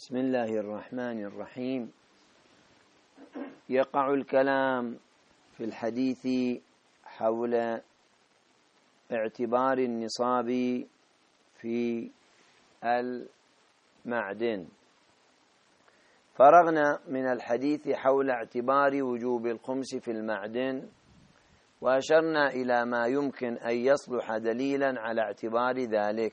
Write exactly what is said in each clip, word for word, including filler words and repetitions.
بسم الله الرحمن الرحيم. يقع الكلام في الحديث حول اعتبار النصاب في المعدن. فرغنا من الحديث حول اعتبار وجوب الخمس في المعدن، وأشرنا إلى ما يمكن أن يصلح دليلا على اعتبار ذلك.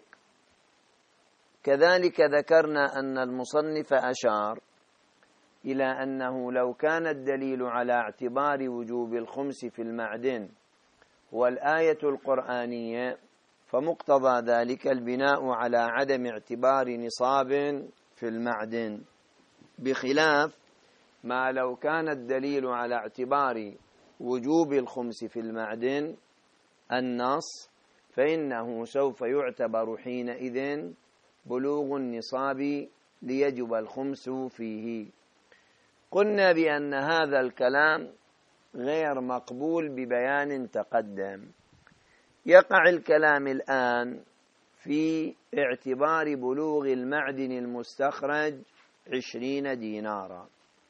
كذلك ذكرنا أن المصنف أشار إلى أنه لو كان الدليل على اعتبار وجوب الخمس في المعدن هو الآية القرآنية، فمقتضى ذلك البناء على عدم اعتبار نصاب في المعدن، بخلاف ما لو كان الدليل على اعتبار وجوب الخمس في المعدن النص، فإنه سوف يعتبر حينئذ بلوغ النصاب ليجب الخمس فيه. قلنا بأن هذا الكلام غير مقبول ببيان تقدم. يقع الكلام الآن في اعتبار بلوغ المعدن المستخرج عشرين دينارا.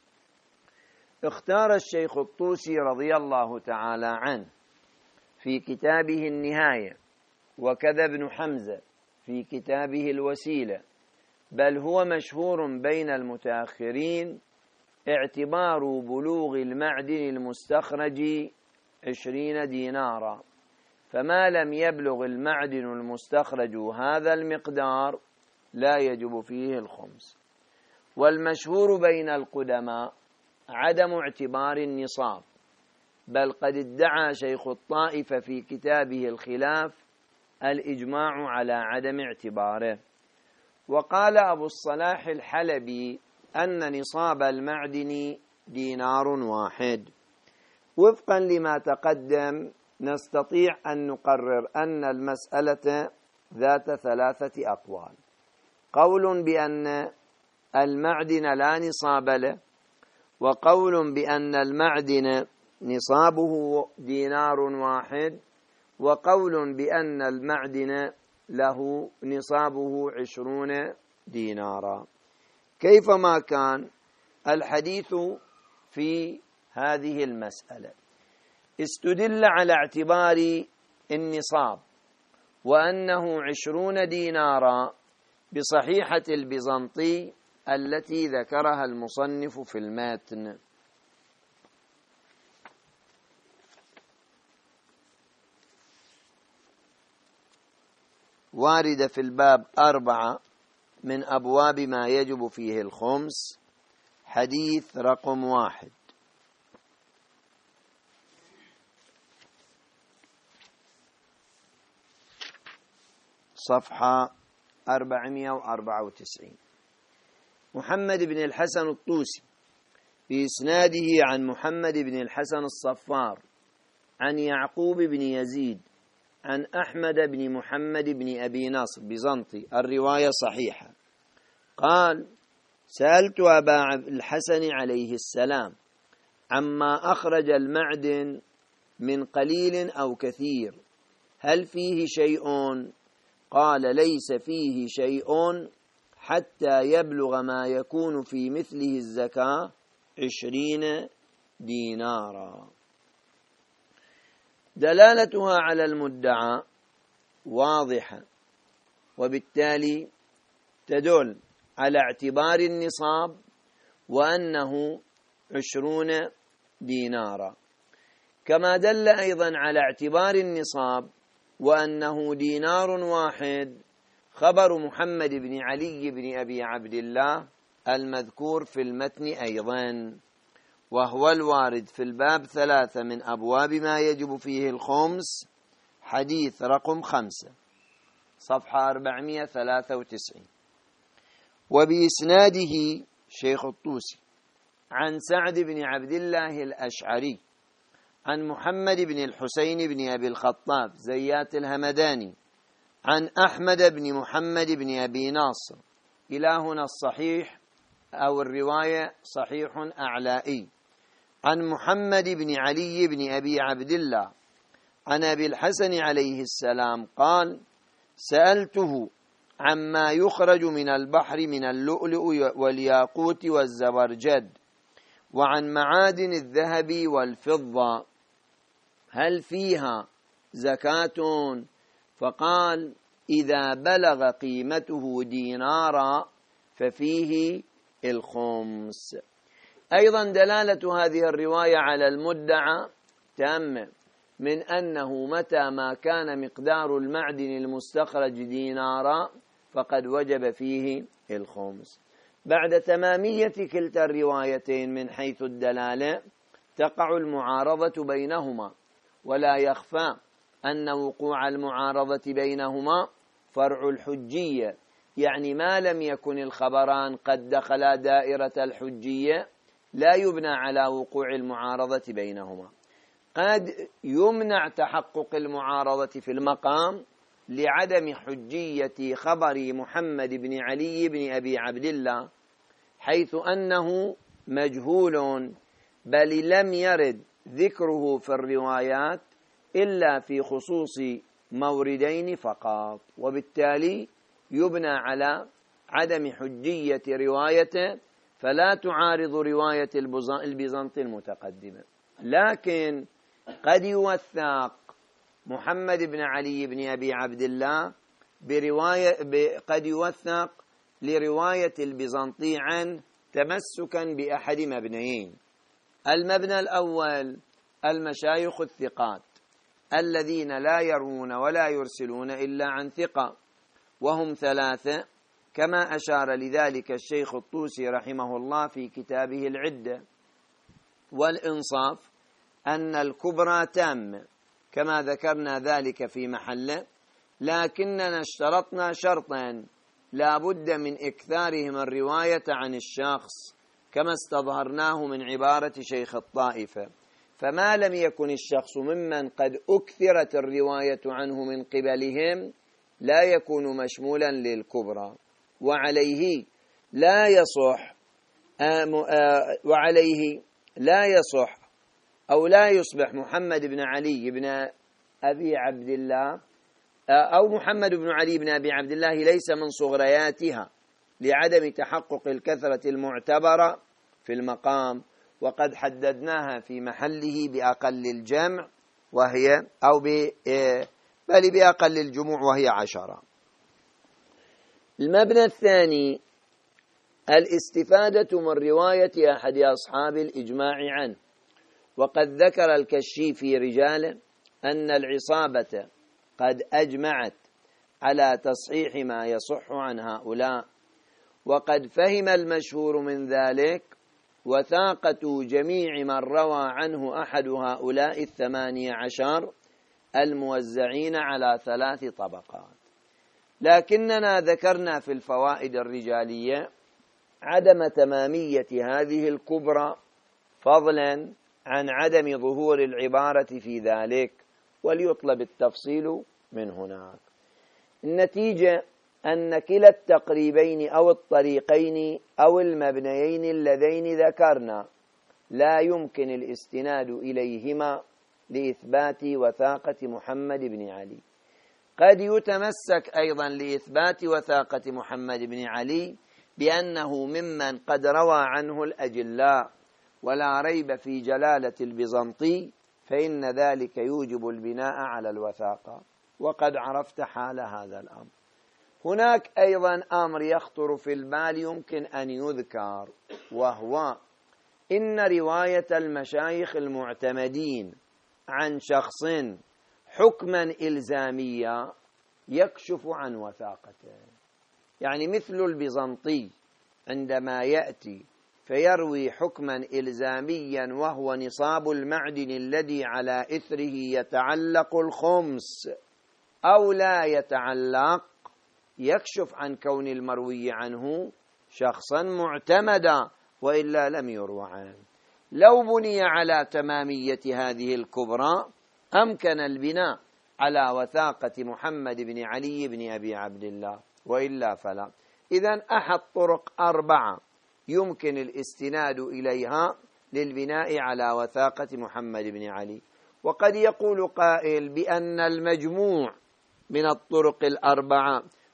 اختار الشيخ الطوسي رضي الله تعالى عنه في كتابه النهاية، وكذا ابن حمزة في كتابه الوسيلة، بل هو مشهور بين المتأخرين، اعتبار بلوغ المعدن المستخرج عشرين دينارا، فما لم يبلغ المعدن المستخرج هذا المقدار لا يجب فيه الخمس. والمشهور بين القدماء عدم اعتبار النصاب، بل قد ادعى شيخ الطائفة في كتابه الخلاف الإجماع على عدم اعتباره. وقال أبو الصلاح الحلبي أن نصاب المعدن دينار واحد. وفقا لما تقدم نستطيع أن نقرر أن المسألة ذات ثلاثة أقوال: قول بأن المعدن لا نصاب له، وقول بأن المعدن نصابه دينار واحد، وقول بأن المعدن له نصابه عشرون دينارا. كيفما كان الحديث في هذه المسألة استدل على اعتبار النصاب وأنه عشرون دينارا بصحيحة البيزنطي التي ذكرها المصنف في المتن. وارد في الباب أربعة من أبواب ما يجب فيه الخمس، حديث رقم واحد. صفحة أربعمائة وأربعة وتسعين. محمد بن الحسن الطوسي بإسناده عن محمد بن الحسن الصفار عن يعقوب بن يزيد عن أحمد بن محمد بن أبي نصر بيزنطي، الرواية صحيحة، قال: سألت أبا الحسن عليه السلام عما أخرج المعدن من قليل أو كثير هل فيه شيء؟ قال: ليس فيه شيء حتى يبلغ ما يكون في مثله الزكاة عشرين دينارا. دلالتها على المدعى واضحة، وبالتالي تدل على اعتبار النصاب وأنه عشرون دينارا، كما دل أيضا على اعتبار النصاب وأنه دينار واحد خبر محمد بن علي بن أبي عبد الله المذكور في المتن أيضا، وهو الوارد في الباب ثلاثة من أبواب ما يجب فيه الخمس، حديث رقم خمسة، صفحة أربعمائة وثلاثة وتسعين. وبإسناده شيخ الطوسي عن سعد بن عبد الله الأشعري عن محمد بن الحسين بن أبي الخطاب زيات الهمداني عن أحمد بن محمد بن أبي ناصر. إلى هنا الصحيح أو الرواية صحيح أعلائي، عن محمد بن علي بن أبي عبد الله عن أبي الحسن عليه السلام قال: سألته عما يخرج من البحر من اللؤلؤ والياقوت والزبرجد وعن معادن الذهب والفضة هل فيها زكاة؟ فقال إذا بلغ قيمته دينارا ففيه الخمس. أيضا دلالة هذه الرواية على المدعى تامة من أنه متى ما كان مقدار المعدن المستخرج دينارا فقد وجب فيه الخمس. بعد تمامية كلتا الروايتين من حيث الدلالة تقع المعارضة بينهما، ولا يخفى أن وقوع المعارضة بينهما فرع الحجية، يعني ما لم يكن الخبران قد دخلا دائرة الحجية لا يبنى على وقوع المعارضة بينهما. قد يمنع تحقق المعارضة في المقام لعدم حجية خبر محمد بن علي بن أبي عبد الله، حيث أنه مجهول بل لم يرد ذكره في الروايات إلا في خصوص موردين فقط، وبالتالي يبنى على عدم حجية روايته فلا تعارض رواية البيزنطي المتقدمة. لكن قد يوثق محمد بن علي بن أبي عبد الله برواية قد يوثق لرواية البيزنطي عنه تمسكا بأحد مبنيين. المبنى الأول المشايخ الثقات الذين لا يروون ولا يرسلون إلا عن ثقة، وهم ثلاثة كما أشار لذلك الشيخ الطوسي رحمه الله في كتابه العدة. والإنصاف أن الكبرى تامة كما ذكرنا ذلك في محله، لكننا اشترطنا شرطا لا بد من إكثارهم الرواية عن الشخص كما استظهرناه من عبارة شيخ الطائفة، فما لم يكن الشخص ممن قد أكثرت الرواية عنه من قبلهم لا يكون مشمولا للكبرى، وعليه لا يصح وعليه لا يصح أو لا يصبح محمد بن علي بن أبي عبد الله أو محمد بن علي بن أبي عبد الله ليس من صغرياتها لعدم تحقق الكثرة المعتبرة في المقام، وقد حددناها في محله بأقل الجمع وهي أو بل بأقل الجموع وهي عشرة. المبنى الثاني الاستفادة من رواية أحد أصحاب الإجماع عنه، وقد ذكر الكشيفي رجالا أن العصابة قد أجمعت على تصحيح ما يصح عن هؤلاء، وقد فهم المشهور من ذلك وثاقة جميع من روى عنه أحد هؤلاء الثمانية عشر الموزعين على ثلاث طبقات. لكننا ذكرنا في الفوائد الرجالية عدم تمامية هذه الكبرى فضلا عن عدم ظهور العبارة في ذلك، وليطلب التفصيل من هناك. النتيجة أن كلا التقريبين أو الطريقين أو المبنيين اللذين ذكرنا لا يمكن الاستناد إليهما لإثبات وثاقة محمد بن علي. قد يتمسك أيضا لإثبات وثاقة محمد بن علي بأنه ممن قد روى عنه الأجلاء، ولا ريب في جلالة البيزنطي، فإن ذلك يوجب البناء على الوثاقة، وقد عرفت حال هذا الأمر. هناك أيضا أمر يخطر في البال يمكن أن يذكر، وهو إن رواية المشايخ المعتمدين عن شخص حكما إلزاميا يكشف عن وثاقته. يعني مثل البيزنطي عندما يأتي فيروي حكما إلزاميا وهو نصاب المعدن الذي على إثره يتعلق الخمس أو لا يتعلق، يكشف عن كون المروي عنه شخصا معتمدا وإلا لم يروى عنه. لو بني على تمامية هذه الكبرى أمكن البناء على وثاقة محمد بن علي بن أبي عبد الله، وإلا فلا. إذن أحد طرق أربعة يمكن الاستناد إليها للبناء على وثاقة محمد بن علي. وقد يقول قائل بأن المجموع من الطرق الأربعة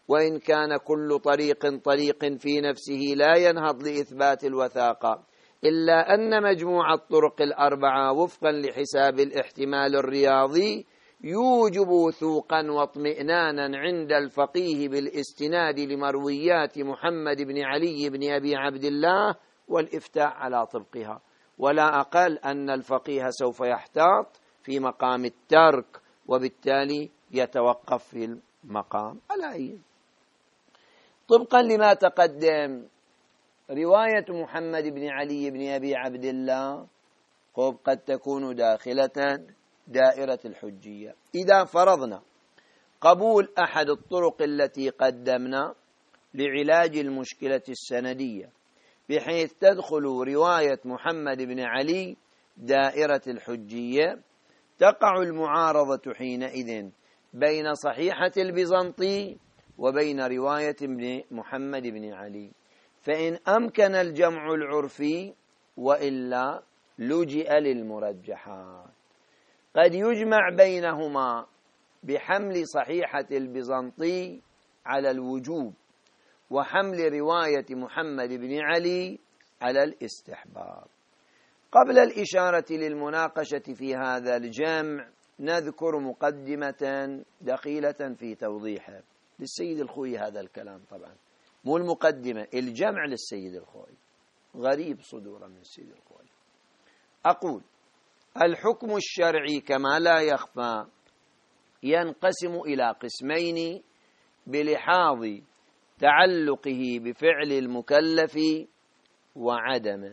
وإن كان كل طريق طريق في نفسه لا ينهض لإثبات الوثاقة، إلا أن مجموع الطرق الأربعة وفقا لحساب الاحتمال الرياضي يوجب وثوقا واطمئنانا عند الفقيه بالاستناد لمرويات محمد بن علي بن أبي عبد الله والإفتاء على طبقها. ولا أقل أن الفقيه سوف يحتاط في مقام الترك، وبالتالي يتوقف في المقام على أي. طبقا لما تقدم، رواية محمد بن علي بن أبي عبد الله قد تكون داخلة دائرة الحجية. إذا فرضنا قبول أحد الطرق التي قدمنا لعلاج المشكلة السندية بحيث تدخل رواية محمد بن علي دائرة الحجية، تقع المعارضة حينئذ بين صحيحة البيزنطي وبين رواية ابن محمد بن علي، فإن أمكن الجمع العرفي وإلا لجئ للمرجحات. قد يجمع بينهما بحمل صحيحة البيزنطي على الوجوب وحمل رواية محمد بن علي على الاستحباب. قبل الإشارة للمناقشة في هذا الجمع نذكر مقدمة دخيلة في توضيحه للسيد الخوئي. هذا الكلام طبعا مو المقدمة، الجمع للسيد الخوئي غريب صدورا من السيد الخوئي. أقول: الحكم الشرعي كما لا يخفى ينقسم إلى قسمين بلحاظ تعلقه بفعل المكلف وعدمه.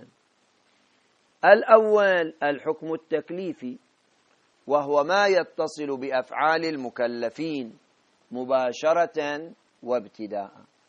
الأول الحكم التكليفي، وهو ما يتصل بأفعال المكلفين مباشرة وابتداء.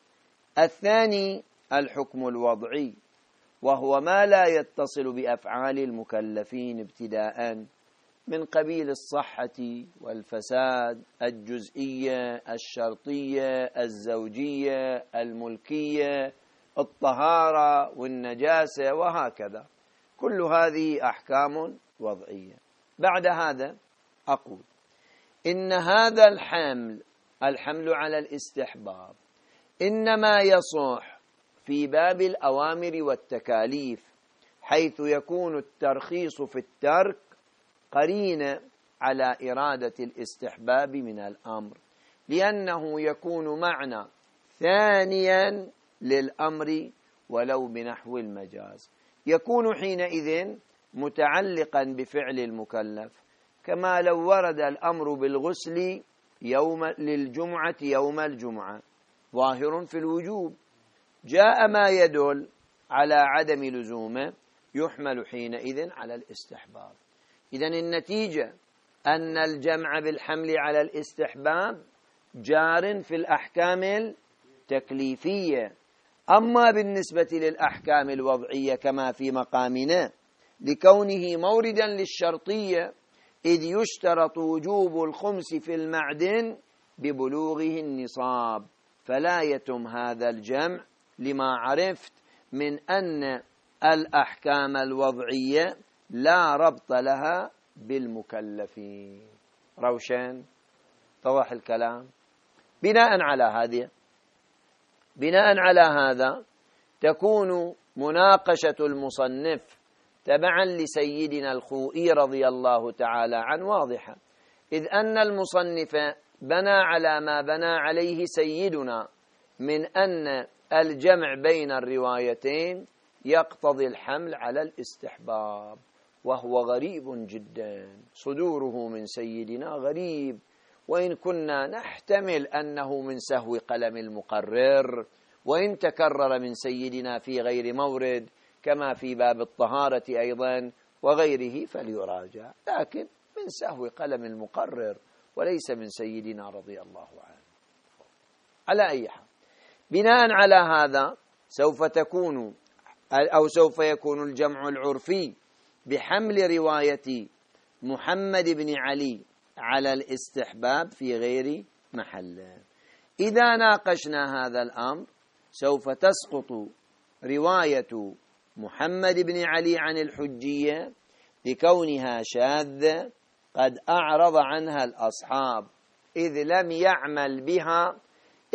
الثاني الحكم الوضعي، وهو ما لا يتصل بأفعال المكلفين ابتداء، من قبيل الصحة والفساد، الجزئية، الشرطية، الزوجية، الملكية، الطهارة والنجاسة، وهكذا. كل هذه أحكام وضعية. بعد هذا أقول إن هذا الحمل الحمل على الاستحباب إنما يصح في باب الأوامر والتكاليف، حيث يكون الترخيص في الترك قرينة على إرادة الاستحباب من الأمر، لأنه يكون معنى ثانيا للأمر ولو بنحو المجاز، يكون حينئذ متعلقا بفعل المكلف، كما لو ورد الأمر بالغسل يوم للجمعة يوم الجمعة ظاهر في الوجوب، جاء ما يدل على عدم لزومه يحمل حينئذ على الاستحباب. إذن النتيجة أن الجمع بالحمل على الاستحباب جار في الأحكام التكليفية. أما بالنسبة للأحكام الوضعية كما في مقامنا، لكونه موردا للشرطية، إذ يشترط وجوب الخمس في المعدن ببلوغه النصاب، فلا يتم هذا الجمع لما عرفت من أن الأحكام الوضعية لا ربط لها بالمكلفين. روشن طوح الكلام. بناء على هذه بناء على هذا تكون مناقشة المصنف تبعا لسيدنا الخوئي رضي الله تعالى عنه واضحة، إذ أن المصنف بنى على ما بنى عليه سيدنا من أن الجمع بين الروايتين يقتضي الحمل على الاستحباب، وهو غريب جدا. صدوره من سيدنا غريب، وإن كنا نحتمل أنه من سهو قلم المقرر، وإن تكرر من سيدنا في غير مورد كما في باب الطهارة أيضا وغيره فليراجع، لكن من سهو قلم المقرر وليس من سيدنا رضي الله عنه. على أي حال، بناء على هذا سوف تكون أو سوف يكون الجمع العرفي بحمل رواية محمد بن علي على الاستحباب في غير محله. إذا ناقشنا هذا الأمر سوف تسقط رواية محمد بن علي عن الحجية لكونها شاذة قد أعرض عنها الأصحاب، إذ لم يعمل بها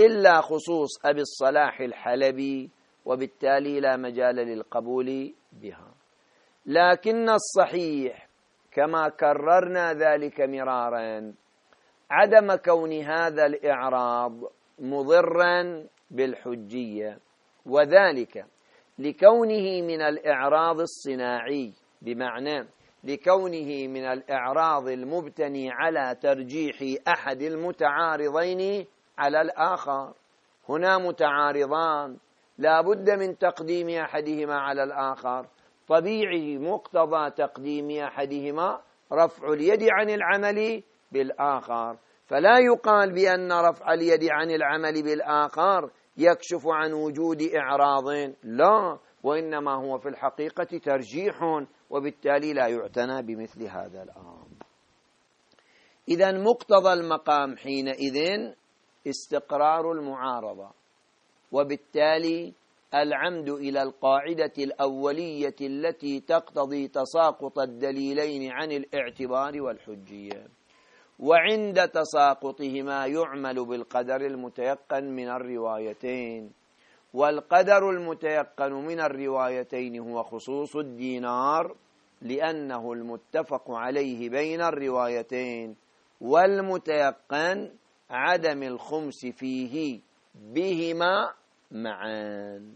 إلا خصوص أبي الصلاح الحلبي، وبالتالي لا مجال للقبول بها. لكن الصحيح كما كررنا ذلك مرارا عدم كون هذا الإعراض مضرا بالحجية، وذلك لكونه من الإعراض الصناعي، بمعنى لكونه من الإعراض المبتني على ترجيح أحد المتعارضين على الآخر. هنا متعارضان لا بد من تقديم أحدهما على الآخر، طبيعي مقتضى تقديم أحدهما رفع اليد عن العمل بالآخر، فلا يقال بأن رفع اليد عن العمل بالآخر يكشف عن وجود إعراض، لا، وإنما هو في الحقيقة ترجيح، وبالتالي لا يعتنى بمثل هذا الأمر. إذن مقتضى المقام حينئذ استقرار المعارضة، وبالتالي العمد إلى القاعدة الأولية التي تقتضي تساقط الدليلين عن الاعتبار والحجية، وعند تساقطهما يعمل بالقدر المتيقن من الروايتين، والقدر المتيقن من الروايتين هو خصوص الدينار، لأنه المتفق عليه بين الروايتين، والمتيقن عدم الخمس فيه بهما معا.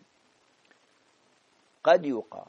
قد يقال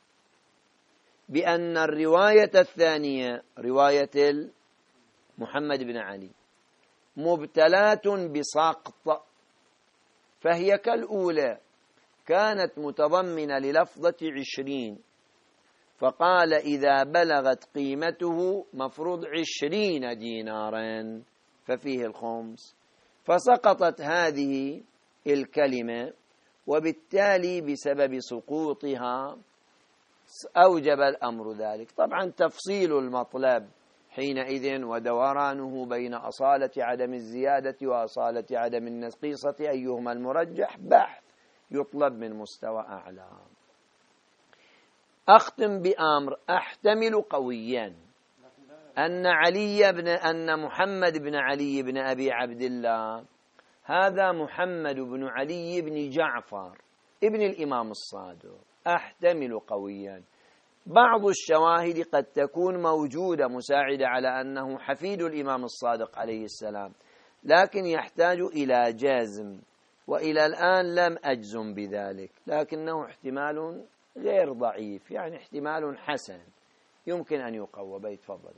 بأن الرواية الثانية رواية محمد بن علي مبتلاة بسقط، فهي كالأولى كانت متضمنة للفظة عشرين، فقال إذا بلغت قيمته مفروض عشرين دينارا ففيه الخمس، فسقطت هذه الكلمة، وبالتالي بسبب سقوطها أوجب الأمر ذلك. طبعا تفصيل المطلب حينئذ ودورانه بين أصالة عدم الزيادة وأصالة عدم النقيصة أيهما المرجح بحث يطلب من مستوى أعلى. أختم بأمر أحتمل قويا أن علي بن أن محمد بن علي بن أبي عبد الله هذا محمد بن علي بن جعفر ابن الإمام الصادق، أحتمل قويا. بعض الشواهد قد تكون موجودة مساعدة على أنه حفيد الإمام الصادق عليه السلام، لكن يحتاج إلى جزم، وإلى الآن لم أجزم بذلك، لكنه احتمال غير ضعيف، يعني احتمال حسن يمكن أن يقوى. بيت فضل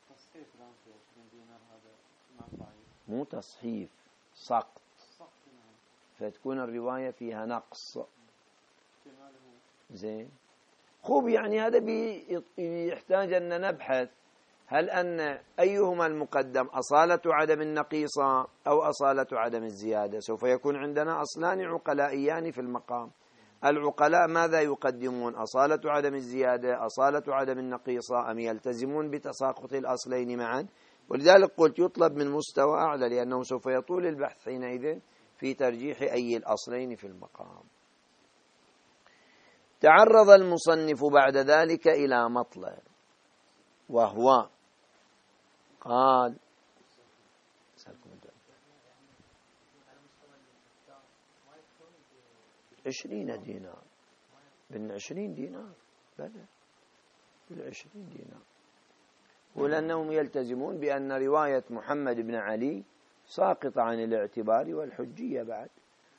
مو تصحيف، سقط، فتكون الرواية فيها نقص. زين خوب، يعني هذا بيحتاج أن نبحث هل أن أيهما المقدم، أصالة عدم النقيصة أو أصالة عدم الزيادة. سوف يكون عندنا أصلان عقلائيان في المقام. العقلاء ماذا يقدمون؟ أصالة عدم الزيادة، أصالة عدم النقيصة، أم يلتزمون بتساقط الأصلين معا؟ ولذلك قلت يطلب من مستوى أعلى، لأنه سوف يطول البحث حينئذ في ترجيح أي الأصلين في المقام. تعرض المصنف بعد ذلك إلى مطلب، وهو قال عشرين دينار، بن عشرين دينار، بلى بالعشرين دينار، ولأنهم يلتزمون بأن رواية محمد بن علي ساقطة عن الاعتبار والحجية. بعد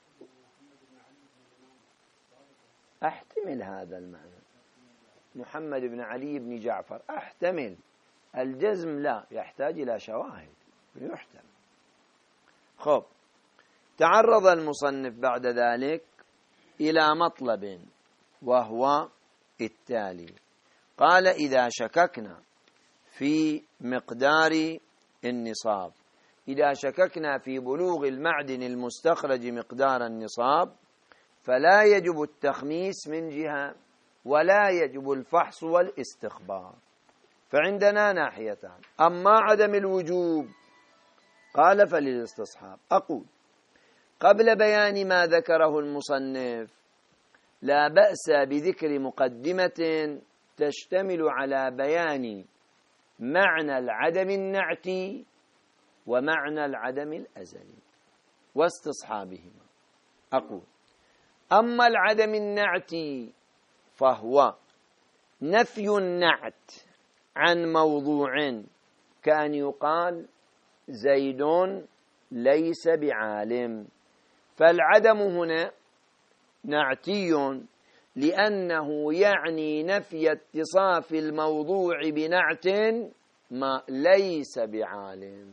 أحتمل هذا المعنى، محمد بن علي بن جعفر، أحتمل. الجزم لا، يحتاج إلى شواهد يحتمل. خب، تعرض المصنف بعد ذلك إلى مطلب، وهو التالي. قال إذا شككنا في مقدار النصاب، إذا شككنا في بلوغ المعدن المستخرج مقدار النصاب، فلا يجب التخميس من جهة، ولا يجب الفحص والاستخبار. فعندنا ناحيتان. أما عدم الوجوب قال فللاستصحاب. أقول قبل بيان ما ذكره المصنف لا بأس بذكر مقدمة تشتمل على بيان معنى العدم النعتي ومعنى العدم الأزلي. واستصحابهما. أقول: أما العدم النعتي فهو نفي النعت عن موضوع، كأن يقال زيد ليس بعالم. فالعدم هنا نعتي لأنه يعني نفي اتصاف الموضوع بنعت ما ليس بعالم.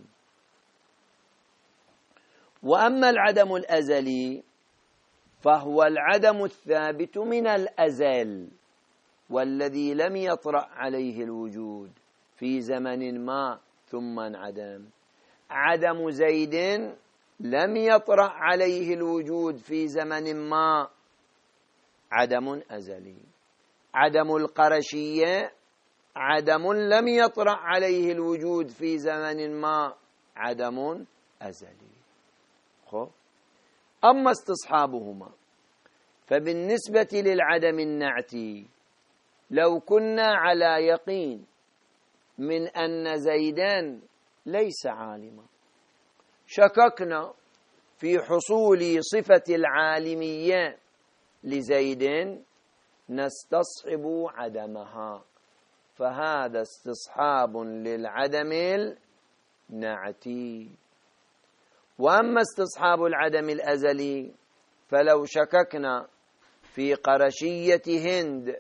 وأما العدم الأزلي فهو العدم الثابت من الأزل، والذي لم يطرأ عليه الوجود في زمن ما ثم انعدم. عدم زيد لم يطرأ عليه الوجود في زمن ما، عدم أزلي. عدم القرشية عدم لم يطرأ عليه الوجود في زمن ما، عدم أزلي. خب. أما استصحابهما فبالنسبة للعدم النعتي لو كنا على يقين من أن زيدان ليس عالما، شككنا في حصول صفة العالمية لزيد، نستصحب عدمها، فهذا استصحاب للعدم النعتي. وأما استصحاب العدم الأزلي فلو شككنا في قرشية هند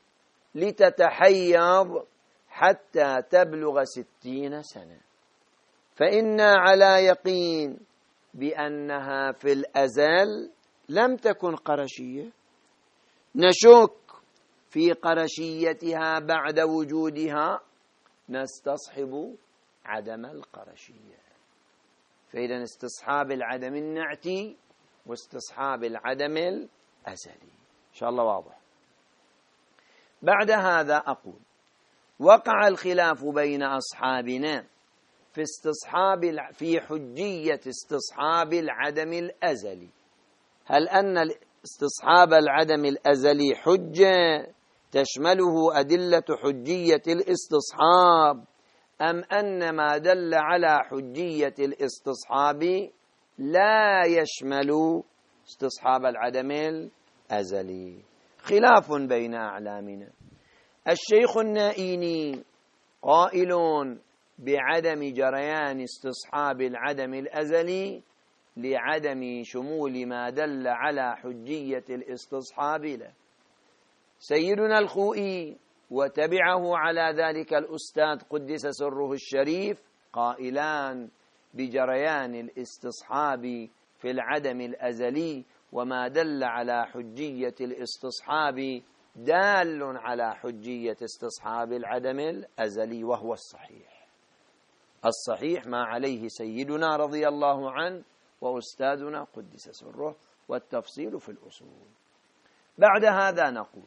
لتتحيض حتى تبلغ ستين سنة، فإنا على يقين بأنها في الأزل لم تكن قرشية، نشك في قرشيتها بعد وجودها، نستصحب عدم القرشية. فإذا استصحاب العدم النعتي واستصحاب العدم الأزلي إن شاء الله واضح. بعد هذا أقول: وقع الخلاف بين أصحابنا في استصحاب في حجية استصحاب العدم الأزلي. هل أن استصحاب العدم الأزلي حجة تشمله أدلة حجية الاستصحاب، أم أن ما دل على حجية الاستصحاب لا يشمل استصحاب العدم الأزلي؟ خلاف بين أعلامنا. الشيخ النائيني قائل بعدم جريان استصحاب العدم الأزلي لعدم شمول ما دل على حجية الاستصحاب له. سيدنا الخوئي وتبعه على ذلك الأستاذ قدس سره الشريف قائلان بجريان الاستصحاب في العدم الأزلي، وما دل على حجية الاستصحاب دال على حجية استصحاب العدم الأزلي، وهو الصحيح. الصحيح ما عليه سيدنا رضي الله عنه وأستاذنا قدس سره، والتفصيل في الأصول. بعد هذا نقول: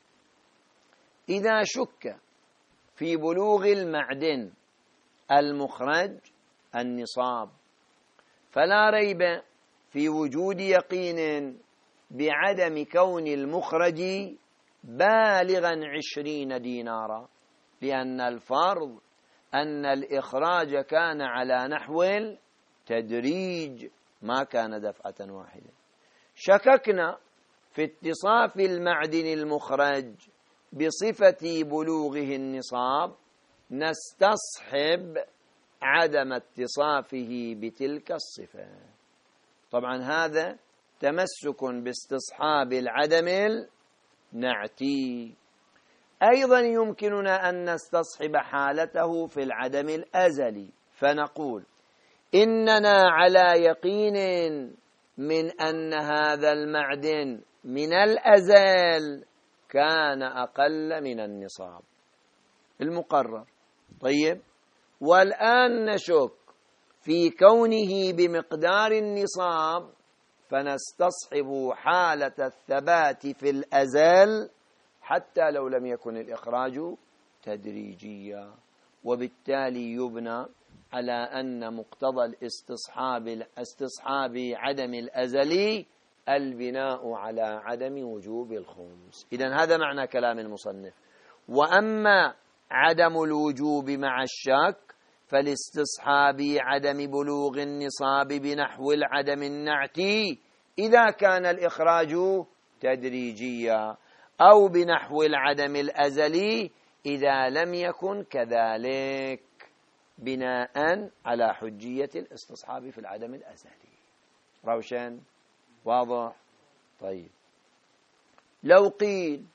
إذا شك في بلوغ المعدن المخرج النصاب، فلا ريب في وجود يقين بعدم كون المخرج بالغا عشرين دينارا، لأن الفرض أن الإخراج كان على نحو التدريج ما كان دفعة واحدة. شككنا في اتصاف المعدن المخرج بصفة بلوغه النصاب، نستصحب عدم اتصافه بتلك الصفة. طبعا هذا تمسك باستصحاب العدم النعتي. أيضا يمكننا أن نستصحب حالته في العدم الأزلي، فنقول: إننا على يقين من أن هذا المعدن من الأزل كان أقل من النصاب المقرر. طيب، والآن نشك في كونه بمقدار النصاب، فنستصحب حالة الثبات في الأزل حتى لو لم يكن الإخراج تدريجيا، وبالتالي يبنى على أن مقتضى الاستصحاب استصحاب عدم الأزلي البناء على عدم وجوب الخمس. إذن هذا معنى كلام المصنف. وأما عدم الوجوب مع الشك فلاستصحاب عدم بلوغ النصاب بنحو العدم النعتي إذا كان الإخراج تدريجيا، أو بنحو العدم الأزلي إذا لم يكن كذلك، بناء على حجية الاستصحاب في العدم الأزلي. روشن؟ واضح؟ طيب، لو قيل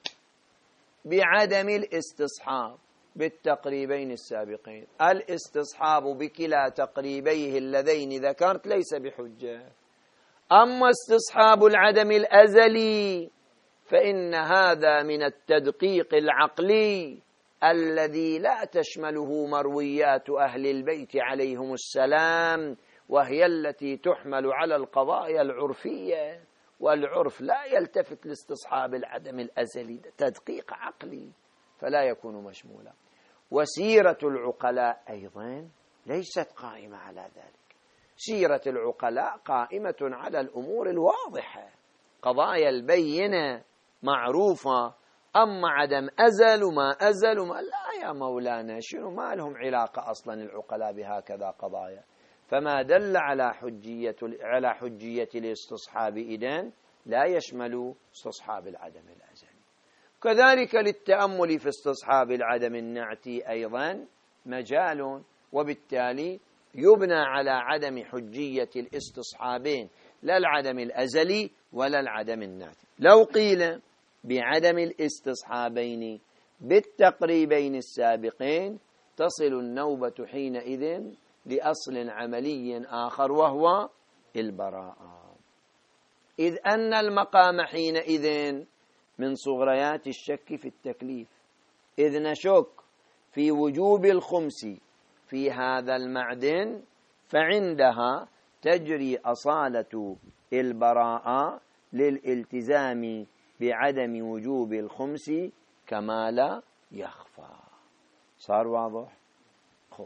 بعدم الاستصحاب بالتقريبين السابقين، الاستصحاب بكلا تقريبيه اللذين ذكرت ليس بحجة، أما استصحاب العدم الأزلي فإن هذا من التدقيق العقلي الذي لا تشمله مرويات أهل البيت عليهم السلام، وهي التي تحمل على القضايا العرفية، والعرف لا يلتفت لاستصحاب العدم الأزلي، تدقيق عقلي فلا يكون مشمولا. وسيرة العقلاء أيضا ليست قائمة على ذلك، سيرة العقلاء قائمة على الأمور الواضحة، قضايا البينة معروفة. أما عدم أزل وما أزل وما لا يا مولانا، شنو ما لهم علاقة أصلا العقلاء بهكذا قضايا، فما دل على حجية على حجية الاستصحاب إذن لا يشمل استصحاب العدم الأزلي. كذلك للتأمل في استصحاب العدم النعتي أيضا مجال، وبالتالي يبنى على عدم حجية الاستصحابين، لا العدم الأزلي ولا العدم النعتي. لو قيل بعدم الاستصحابين بالتقريبين السابقين تصل النوبة حينئذ لأصل عملي آخر وهو البراءة، إذ أن المقام حينئذ من صغريات الشك في التكليف، إذ نشك في وجوب الخمس في هذا المعدن، فعندها تجري أصالة البراءة للالتزام بعدم وجوب الخمس كما لا يخفى. صار واضح؟ خو.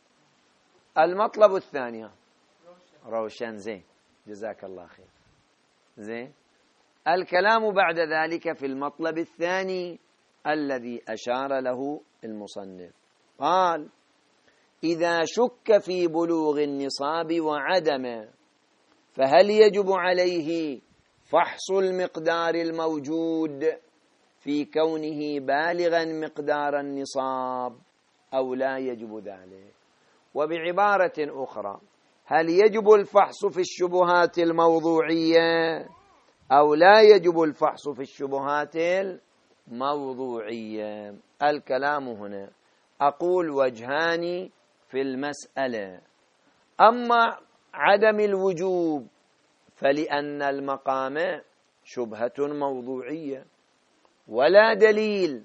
المطلب الثاني روشن، زين، جزاك الله خير. زين، الكلام بعد ذلك في المطلب الثاني الذي أشار له المصنف، قال: إذا شك في بلوغ النصاب وعدمه فهل يجب عليه فحص المقدار الموجود في كونه بالغا مقدار النصاب أو لا يجب ذلك؟ وبعبارة أخرى، هل يجب الفحص في الشبهات الموضوعية أو لا يجب الفحص في الشبهات الموضوعية؟ الكلام هنا أقول وجهان في المسألة. أما عدم الوجوب فلأن المقام شبهة موضوعية، ولا دليل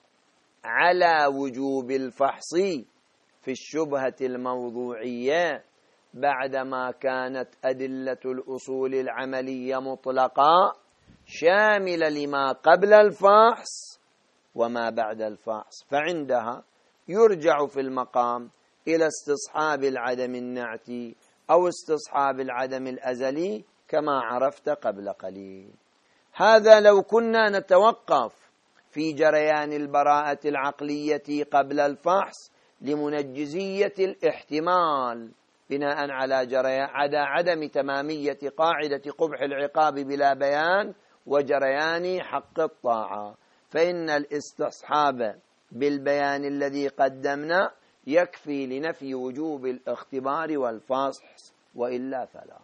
على وجوب الفحص في الشبهة الموضوعية بعدما كانت أدلة الأصول العملية مطلقة شاملة لما قبل الفحص وما بعد الفحص، فعندها يرجع في المقام إلى استصحاب العدم النعتي أو استصحاب العدم الأزلي كما عرفت قبل قليل. هذا لو كنا نتوقف في جريان البراءة العقلية قبل الفحص لمنجزية الاحتمال بناء على جريان عدم تمامية قاعدة قبح العقاب بلا بيان وجريان حق الطاعة، فإن الاستصحاب بالبيان الذي قدمنا يكفي لنفي وجوب الاختبار والفحص، وإلا فلا.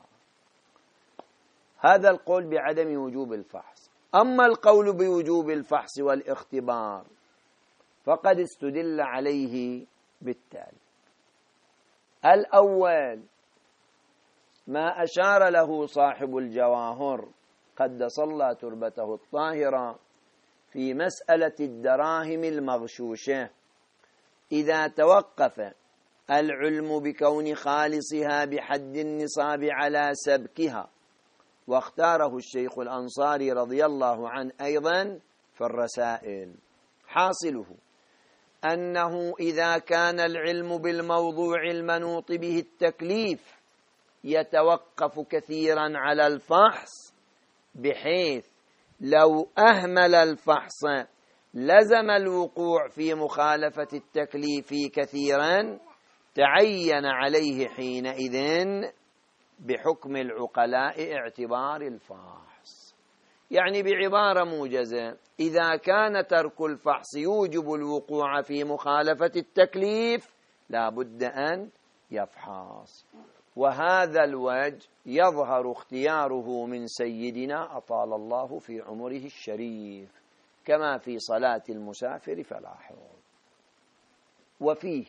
هذا القول بعدم وجوب الفحص. أما القول بوجوب الفحص والاختبار فقد استدل عليه بالتالي: الأول ما أشار له صاحب الجواهر قدس الله تربته الطاهرة في مسألة الدراهم المغشوشة، إذا توقف العلم بكون خالصها بحد النصاب على سبكها، واختاره الشيخ الأنصاري رضي الله عنه أيضا في الرسائل، حاصله أنه إذا كان العلم بالموضوع المنوط به التكليف يتوقف كثيرا على الفحص، بحيث لو أهمل الفحص لزم الوقوع في مخالفة التكليف كثيرا، تعين عليه حينئذ بحكم العقلاء اعتبار الفحص. يعني بعبارة موجزة، إذا كان ترك الفحص يوجب الوقوع في مخالفة التكليف لا بد أن يفحص. وهذا الوجه يظهر اختياره من سيدنا أطال الله في عمره الشريف كما في صلاة المسافر فلا حرج. وفيه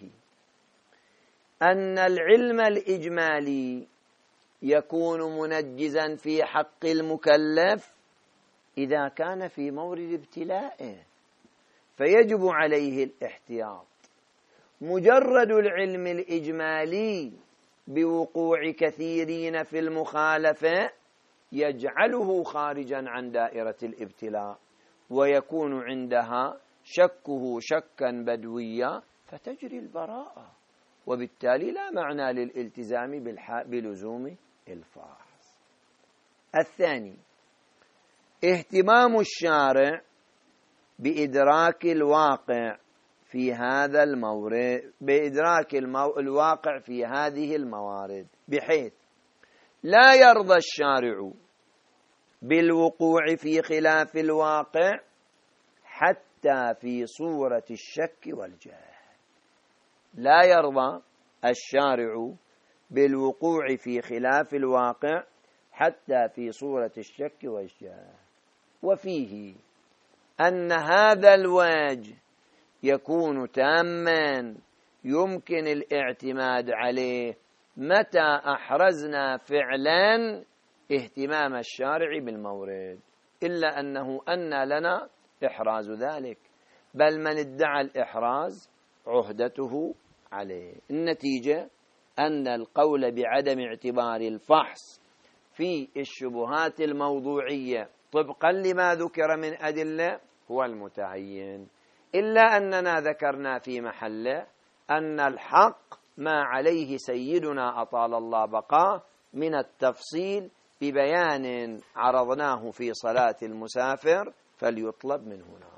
أن العلم الإجمالي يكون منجزا في حق المكلف إذا كان في مورد ابتلائه، فيجب عليه الاحتياط. مجرد العلم الإجمالي بوقوع كثيرين في المخالفة يجعله خارجا عن دائرة الابتلاء، ويكون عندها شكه شكا بدويا فتجري البراءة، وبالتالي لا معنى للالتزام بلزوم الفحص. الثاني اهتمام الشارع بإدراك الواقع في هذا المورد بإدراك المو... الواقع في هذه الموارد، بحيث لا يرضى الشارع بالوقوع في خلاف الواقع حتى في صورة الشك والجهل. لا يرضى الشارع بالوقوع في خلاف الواقع حتى في صورة الشك والجهل. وفيه أن هذا الوجه يكون تاما يمكن الاعتماد عليه متى أحرزنا فعلا اهتمام الشارع بالمورد، إلا أنه أن لنا إحراز ذلك، بل من ادعى الإحراز عهدته عليه. النتيجة أن القول بعدم اعتبار الفحص في الشبهات الموضوعية طبقا لما ذكر من أدلة هو المتعين، إلا أننا ذكرنا في محله أن الحق ما عليه سيدنا أطال الله بقاه من التفصيل ببيان عرضناه في صلاة المسافر فليطلب من هنا.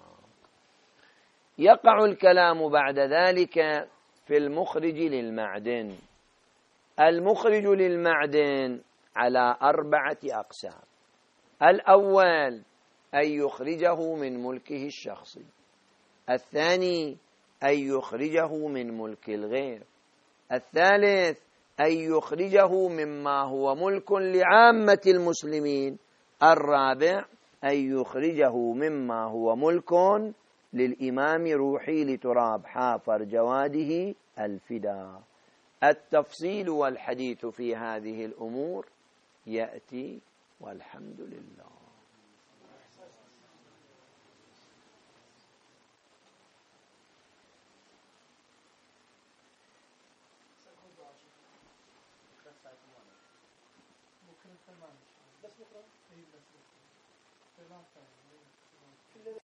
يقع الكلام بعد ذلك في المخرج للمعدن. المخرج للمعدن على أربعة أقسام. الأول أن يخرجه من ملكه الشخصي، الثاني أن يخرجه من ملك الغير، الثالث أن يخرجه مما هو ملك لعامة المسلمين، الرابع أن يخرجه مما هو ملك للإمام روحي لتراب حافر جواده الفدا. التفصيل والحديث في هذه الأمور يأتي، والحمد لله.